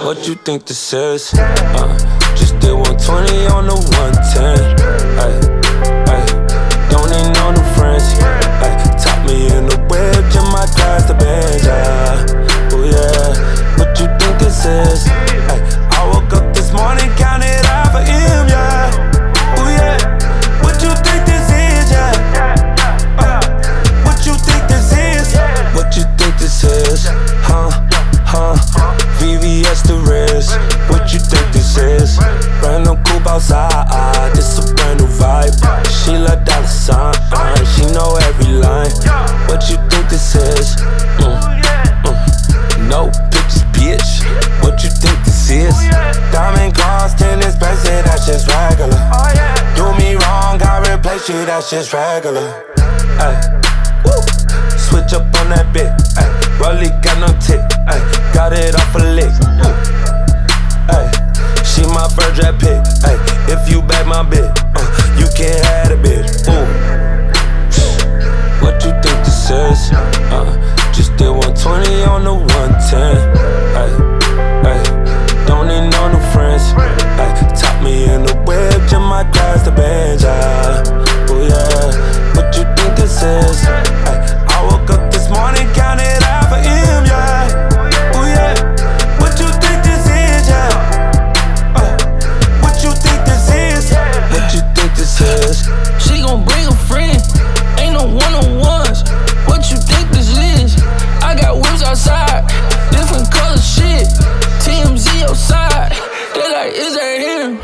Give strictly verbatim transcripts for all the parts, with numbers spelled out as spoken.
What you think this is? Uh, just did one twenty on the one ten. Ay, ay, don't need no new friends. Ay, top me in the whip, just my glass the bench. Ah, oh yeah, what you think this is? Ay, I woke up this morning, counted half a M, yeah. Oh yeah, what you think this is? Yeah. Uh, what you think this is? What you think this is? Huh? Huh? V V S the wrist. What you think this is? Brand new coupe outside. This a brand new vibe. She love dollar sign. She know every line. What you think this is? Mm, mm. No pictures, bitch. What you think this is? Diamond gloss, tennis bracelet, that's just regular. Do me wrong, I replace you, that's just regular. Ay, woo. Switch up on that bit. Ay, Rollie got no tip. Ay, got it off a lick. Ay, she my first draft pick. Ay, if you back my bit, uh, you can't have a bitch. Ooh. What you think this is? Uh, just did one twenty on the one ten. Ay, ay, don't need no new friends. Ay, top me in the whip, just my glass the bench. Ah, oh yeah, what you think this is? Ay, I woke up this morning, counted half a M, yeah. Oh yeah, what you think this is, yeah. Uh, what you think this is? What you think this is? She gon' bring a friend, ain't no one-on-ones. What you think this is? I got whips outside, different color shit. T M Z outside, they like, is that him?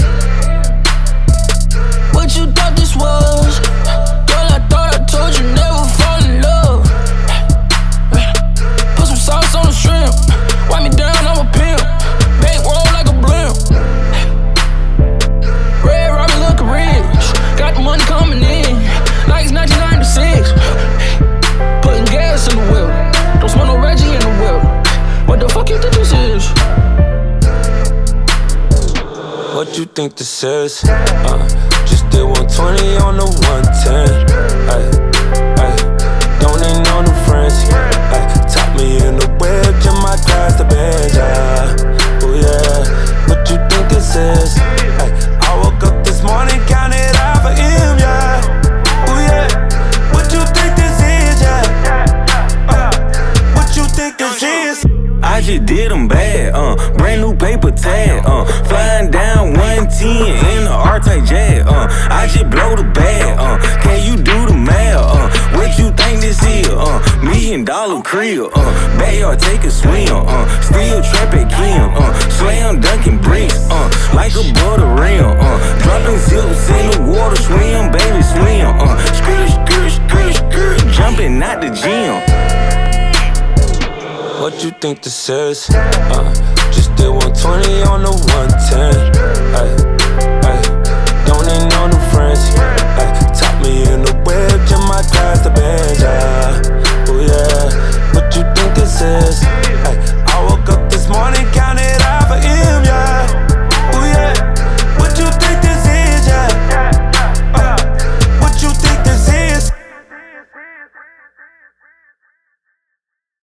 What you thought this was? Girl, I thought I told you never fall in love. Put some sauce on the shrimp, wipe me down, I'm a pimp. Bank roll like a blimp. Red Robin looking rich, got the money coming in, like it's nineteen ninety-six. Putting gas in the wheel, don't smell no Reggie in the wheel. What the fuck you think this is? What you think this is? Uh, just did one twenty on the one ten. Ay, ay, don't need no new friends. Ay, top me in the whip, just my glass the bench. Ah, oh yeah, what you think this is? Ay, I woke up this morning, counted half a M, yeah. Oh yeah, what you think this is? Yeah. Uh, what you think this is? I just did them bad, uh, brand new paper tag, uh, flying down one ten in the R-Type jet, uh, I just blow the bag, uh, can you do the math, uh, what you think this is, uh, million dollar crib, uh, backyard take a swim, uh, still trap at Kim, uh, slam dunking bricks, uh, like a butter rim, uh, dropping zips in the water, swim, baby, swim, uh, skirt, skirt, skirt, skirt, jumping out the gym. What you think this is? Uh, just did one twenty on the one ten. Ay,